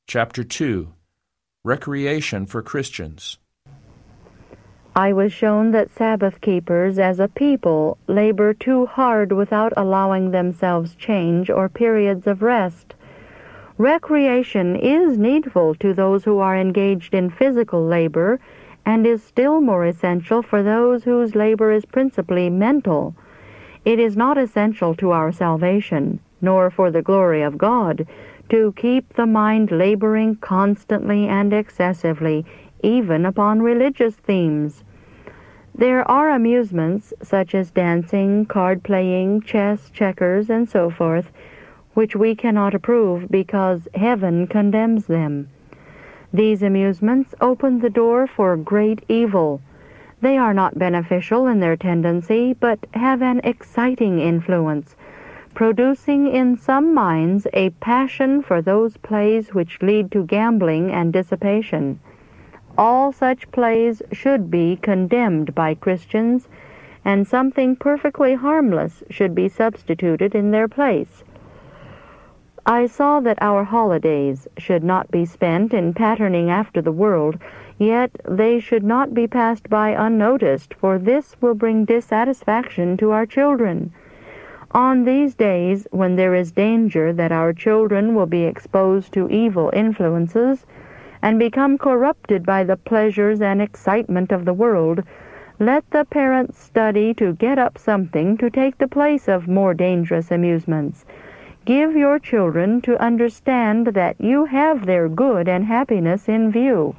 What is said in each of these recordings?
Chapter 2. Recreation for Christians. I was shown that Sabbath keepers as a people labor too hard without allowing themselves change or periods of rest. Recreation is needful to those who are engaged in physical labor and is still more essential for those whose labor is principally mental. It is not essential to our salvation, nor for the glory of God, to keep the mind laboring constantly and excessively, even upon religious themes. There are amusements, such as dancing, card-playing, chess, checkers, and so forth, which we cannot approve because heaven condemns them. These amusements open the door for great evil. They are not beneficial in their tendency, but have an exciting influence, producing in some minds a passion for those plays which lead to gambling and dissipation. All such plays should be condemned by Christians, and something perfectly harmless should be substituted in their place. I saw that our holidays should not be spent in patterning after the world, yet they should not be passed by unnoticed, for this will bring dissatisfaction to our children. On these days, when there is danger that our children will be exposed to evil influences and become corrupted by the pleasures and excitement of the world, let the parents study to get up something to take the place of more dangerous amusements. Give your children to understand that you have their good and happiness in view.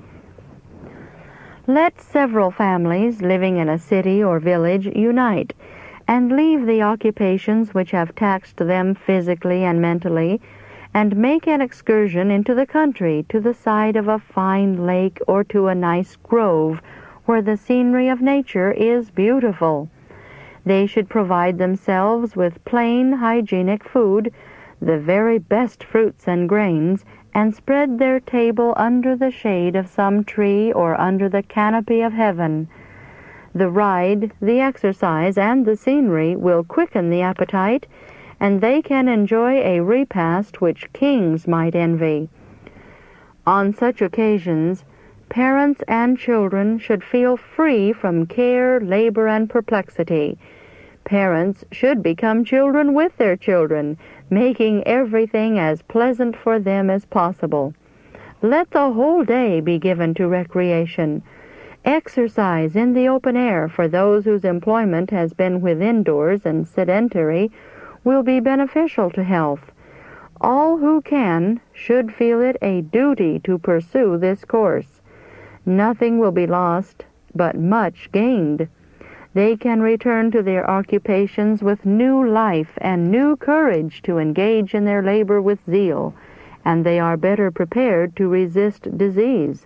Let several families living in a city or village unite, and leave the occupations which have taxed them physically and mentally, and make an excursion into the country to the side of a fine lake or to a nice grove where the scenery of nature is beautiful. They should provide themselves with plain, hygienic food, the very best fruits and grains, and spread their table under the shade of some tree or under the canopy of heaven. The ride, the exercise, and the scenery will quicken the appetite, and they can enjoy a repast which kings might envy. On such occasions, parents and children should feel free from care, labor, and perplexity. Parents should become children with their children, making everything as pleasant for them as possible. Let the whole day be given to recreation. Exercise in the open air for those whose employment has been within doors and sedentary will be beneficial to health. All who can should feel it a duty to pursue this course. Nothing will be lost, but much gained. They can return to their occupations with new life and new courage to engage in their labor with zeal, and they are better prepared to resist disease.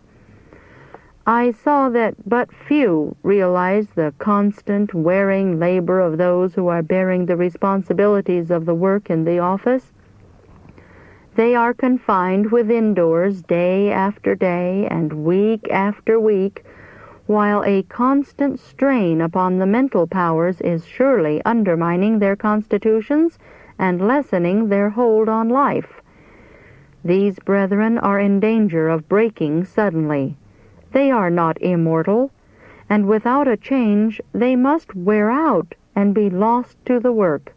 I saw that but few realize the constant, wearing labor of those who are bearing the responsibilities of the work in the office. They are confined within doors day after day and week after week, while a constant strain upon the mental powers is surely undermining their constitutions and lessening their hold on life. These brethren are in danger of breaking suddenly. They are not immortal, and without a change they must wear out and be lost to the work.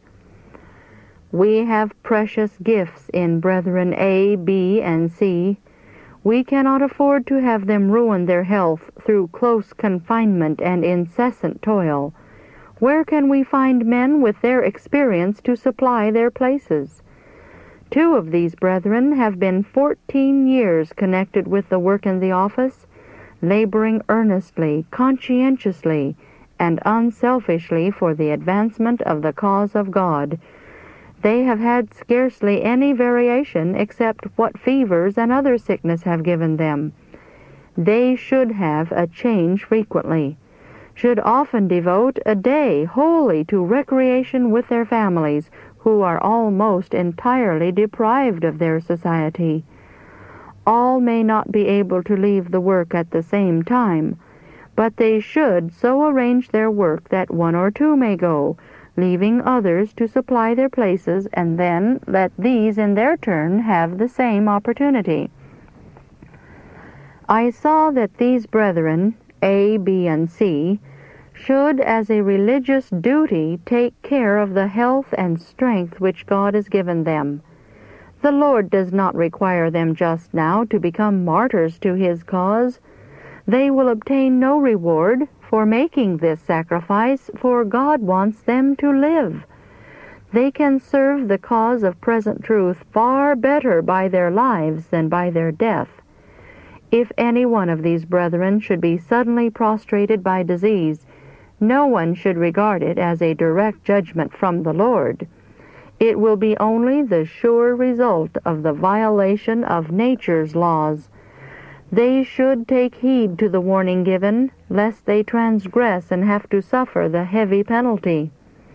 We have precious gifts in brethren A, B, and C. We cannot afford to have them ruin their health through close confinement and incessant toil. Where can we find men with their experience to supply their places? 2 of these brethren have been 14 years connected with the work in the office, laboring earnestly, conscientiously, and unselfishly for the advancement of the cause of God. They have had scarcely any variation except what fevers and other sickness have given them. They should have a change frequently, should often devote a day wholly to recreation with their families, who are almost entirely deprived of their society. All may not be able to leave the work at the same time, but they should so arrange their work that 1 or 2 may go, leaving others to supply their places, and then let these in their turn have the same opportunity. I saw that these brethren, A, B, and C, should, as a religious duty, take care of the health and strength which God has given them. The Lord does not require them just now to become martyrs to His cause. They will obtain no reward for making this sacrifice, for God wants them to live. They can serve the cause of present truth far better by their lives than by their death. If any one of these brethren should be suddenly prostrated by disease, no one should regard it as a direct judgment from the Lord. It will be only the sure result of the violation of nature's laws. They should take heed to the warning given, lest they transgress and have to suffer the heavy penalty.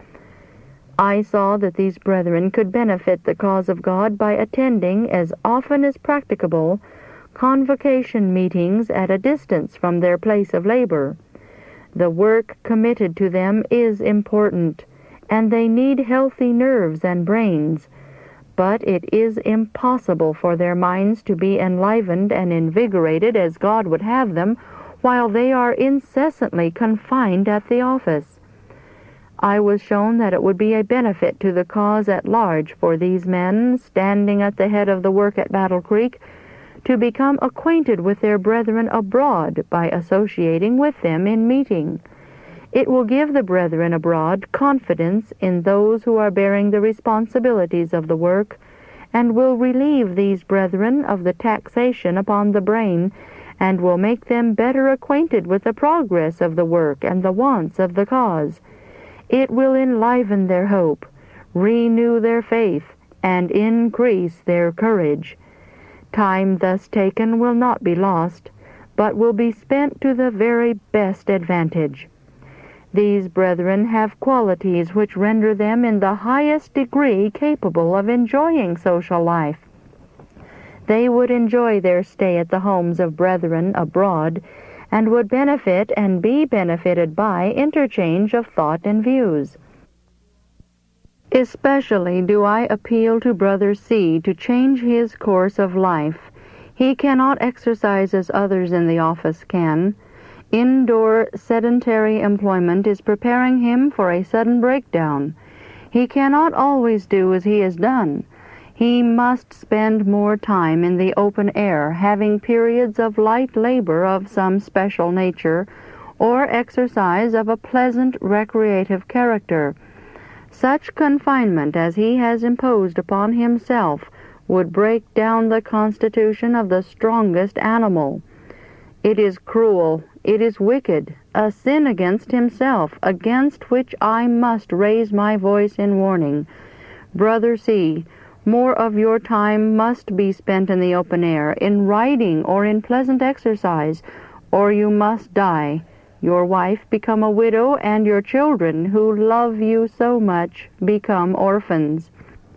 I saw that these brethren could benefit the cause of God by attending, as often as practicable, convocation meetings at a distance from their place of labor. The work committed to them is important, and they need healthy nerves and brains, but it is impossible for their minds to be enlivened and invigorated as God would have them while they are incessantly confined at the office. I was shown that it would be a benefit to the cause at large for these men, standing at the head of the work at Battle Creek, to become acquainted with their brethren abroad by associating with them in meeting. It will give the brethren abroad confidence in those who are bearing the responsibilities of the work, and will relieve these brethren of the taxation upon the brain, and will make them better acquainted with the progress of the work and the wants of the cause. It will enliven their hope, renew their faith, and increase their courage. Time thus taken will not be lost, but will be spent to the very best advantage. These brethren have qualities which render them in the highest degree capable of enjoying social life. They would enjoy their stay at the homes of brethren abroad, and would benefit and be benefited by interchange of thought and views. Especially do I appeal to Brother C. to change his course of life. He cannot exercise as others in the office can. Indoor sedentary employment is preparing him for a sudden breakdown. He cannot always do as he has done. He must spend more time in the open air, having periods of light labor of some special nature, or exercise of a pleasant recreative character. Such confinement as he has imposed upon himself would break down the constitution of the strongest animal. It is cruel, it is wicked, a sin against himself, against which I must raise my voice in warning. Brother C., more of your time must be spent in the open air, in riding or in pleasant exercise, or you must die, your wife become a widow, and your children, who love you so much, become orphans.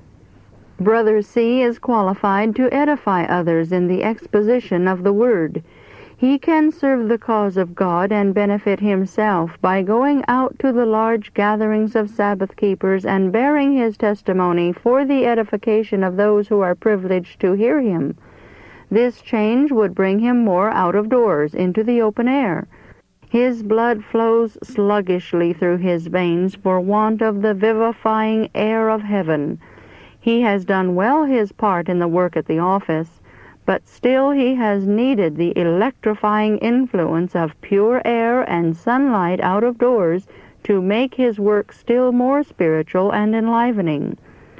Brother C. is qualified to edify others in the exposition of the Word. He can serve the cause of God and benefit himself by going out to the large gatherings of Sabbath keepers and bearing his testimony for the edification of those who are privileged to hear him. This change would bring him more out of doors, into the open air. His blood flows sluggishly through his veins for want of the vivifying air of heaven. He has done well his part in the work at the office, but still he has needed the electrifying influence of pure air and sunlight out of doors to make his work still more spiritual and enlivening.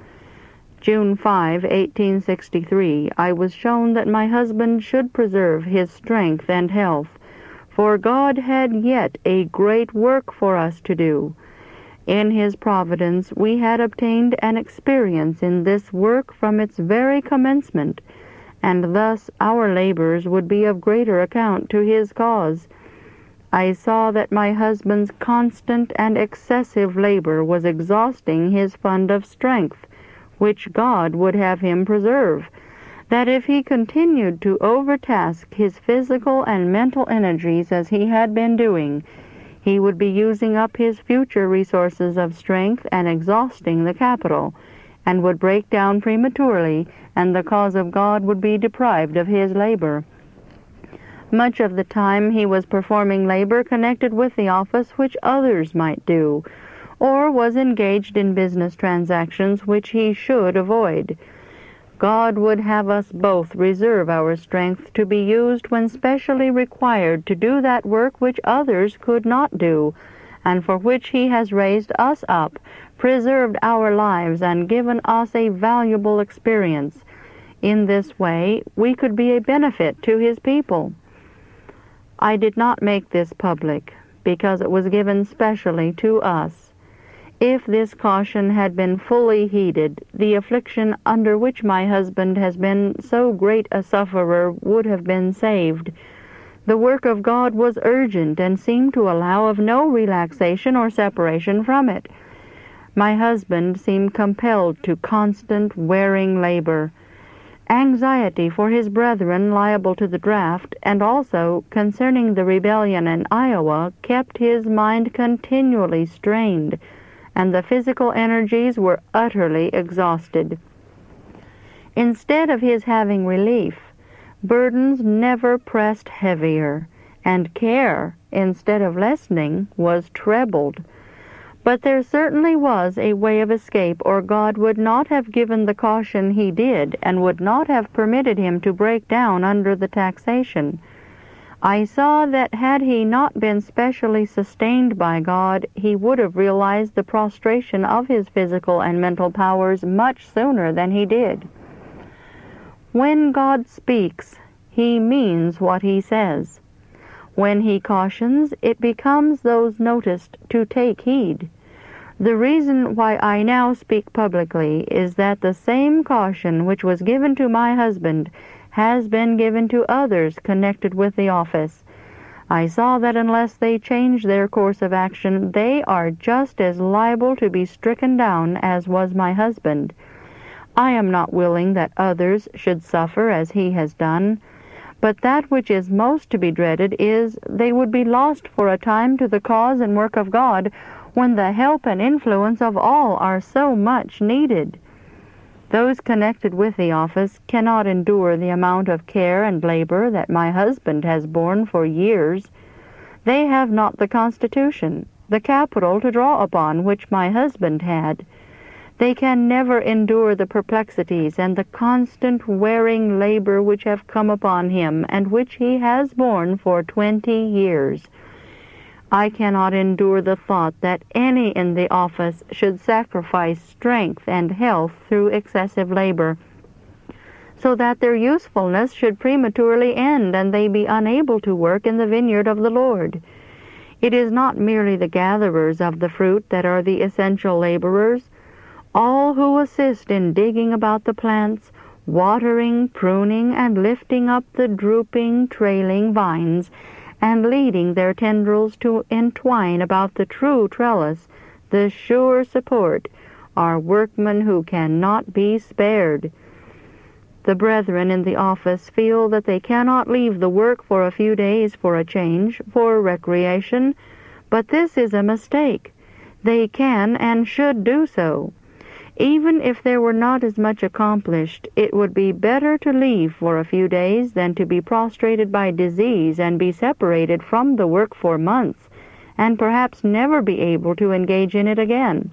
June 5, 1863, I was shown that my husband should preserve his strength and health, for God had yet a great work for us to do. In His providence we had obtained an experience in this work from its very commencement, and thus our labors would be of greater account to His cause. I saw that my husband's constant and excessive labor was exhausting his fund of strength, which God would have him preserve, that if he continued to overtask his physical and mental energies as he had been doing, he would be using up his future resources of strength and exhausting the capital, and would break down prematurely, and the cause of God would be deprived of his labor. Much of the time he was performing labor connected with the office which others might do, or was engaged in business transactions which he should avoid. God would have us both reserve our strength to be used when specially required to do that work which others could not do, and for which He has raised us up, preserved our lives, and given us a valuable experience. In this way, we could be a benefit to His people. I did not make this public, because it was given specially to us. If this caution had been fully heeded, the affliction under which my husband has been so great a sufferer would have been saved. The work of God was urgent and seemed to allow of no relaxation or separation from it. My husband seemed compelled to constant, wearing labor. Anxiety for his brethren liable to the draft, and also concerning the rebellion in Iowa, kept his mind continually strained, and the physical energies were utterly exhausted. Instead of his having relief, burdens never pressed heavier, and care, instead of lessening, was trebled. But there certainly was a way of escape, or God would not have given the caution He did, and would not have permitted him to break down under the taxation. I saw that had he not been specially sustained by God, he would have realized the prostration of his physical and mental powers much sooner than he did. When God speaks, He means what He says. When He cautions, it becomes those noticed to take heed. The reason why I now speak publicly is that the same caution which was given to my husband has been given to others connected with the office. I saw that unless they change their course of action, they are just as liable to be stricken down as was my husband. I am not willing that others should suffer as he has done, but that which is most to be dreaded is they would be lost for a time to the cause and work of God, when the help and influence of all are so much needed. Those connected with the office cannot endure the amount of care and labor that my husband has borne for years. They have not the constitution, the capital to draw upon which my husband had. They can never endure the perplexities and the constant wearing labor which have come upon him, and which he has borne for 20 years. I cannot endure the thought that any in the office should sacrifice strength and health through excessive labor, so that their usefulness should prematurely end and they be unable to work in the vineyard of the Lord. It is not merely the gatherers of the fruit that are the essential laborers. All who assist in digging about the plants, watering, pruning, and lifting up the drooping, trailing vines, and leading their tendrils to entwine about the true trellis, the sure support, are workmen who cannot be spared. The brethren in the office feel that they cannot leave the work for a few days for a change, for recreation, but this is a mistake. They can and should do so. Even if there were not as much accomplished, it would be better to leave for a few days than to be prostrated by disease and be separated from the work for months, and perhaps never be able to engage in it again.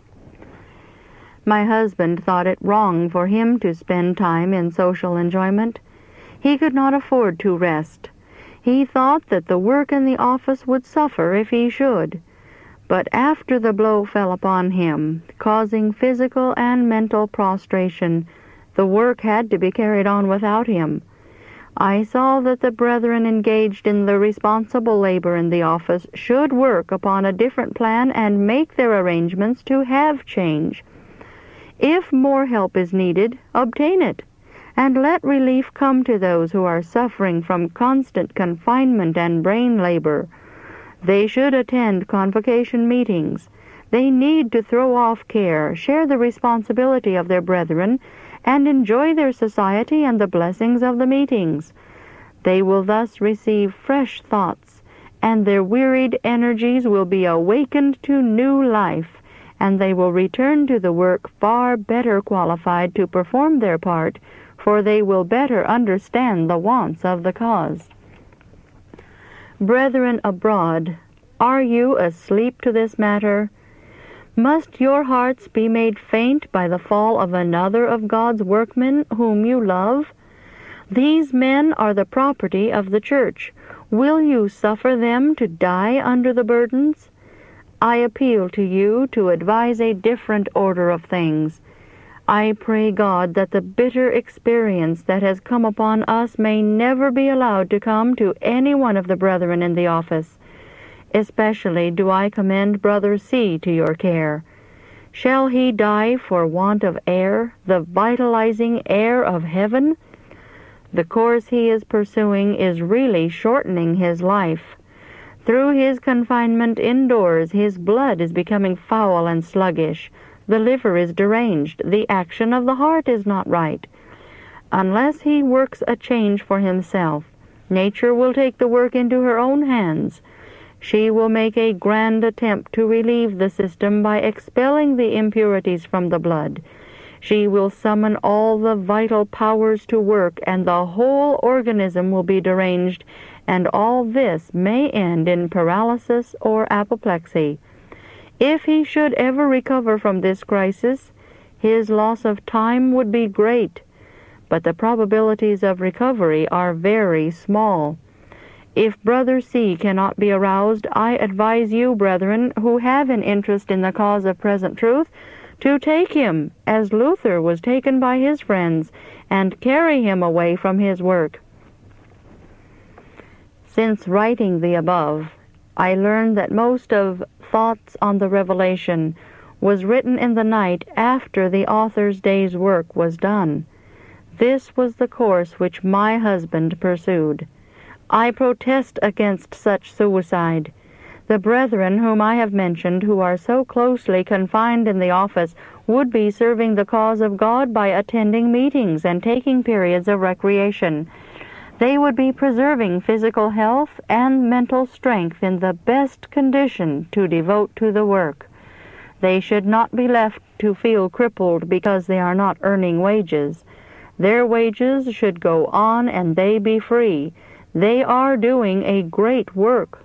My husband thought it wrong for him to spend time in social enjoyment. He could not afford to rest. He thought that the work in the office would suffer if he should. But after the blow fell upon him, causing physical and mental prostration, the work had to be carried on without him. I saw that the brethren engaged in the responsible labor in the office should work upon a different plan and make their arrangements to have change. If more help is needed, obtain it, and let relief come to those who are suffering from constant confinement and brain labor. They should attend convocation meetings. They need to throw off care, share the responsibility of their brethren, and enjoy their society and the blessings of the meetings. They will thus receive fresh thoughts, and their wearied energies will be awakened to new life, and they will return to the work far better qualified to perform their part, for they will better understand the wants of the cause. Brethren abroad, are you asleep to this matter? Must your hearts be made faint by the fall of another of God's workmen whom you love? These men are the property of the church. Will you suffer them to die under the burdens? I appeal to you to advise a different order of things. I pray God that the bitter experience that has come upon us may never be allowed to come to any one of the brethren in the office. Especially do I commend Brother C. to your care. Shall he die for want of air, the vitalizing air of heaven? The course he is pursuing is really shortening his life. Through his confinement indoors, his blood is becoming foul and sluggish. The liver is deranged. The action of the heart is not right. Unless he works a change for himself, nature will take the work into her own hands. She will make a grand attempt to relieve the system by expelling the impurities from the blood. She will summon all the vital powers to work, and the whole organism will be deranged, and all this may end in paralysis or apoplexy. If he should ever recover from this crisis, his loss of time would be great, but the probabilities of recovery are very small. If Brother C. cannot be aroused, I advise you, brethren, who have an interest in the cause of present truth, to take him, as Luther was taken by his friends, and carry him away from his work. Since writing the above, I learned that most of Thoughts on the Revelation was written in the night after the author's day's work was done. This was the course which my husband pursued. I protest against such suicide. The brethren whom I have mentioned, who are so closely confined in the office, would be serving the cause of God by attending meetings and taking periods of recreation. They would be preserving physical health and mental strength in the best condition to devote to the work. They should not be left to feel crippled because they are not earning wages. Their wages should go on and they be free. They are doing a great work.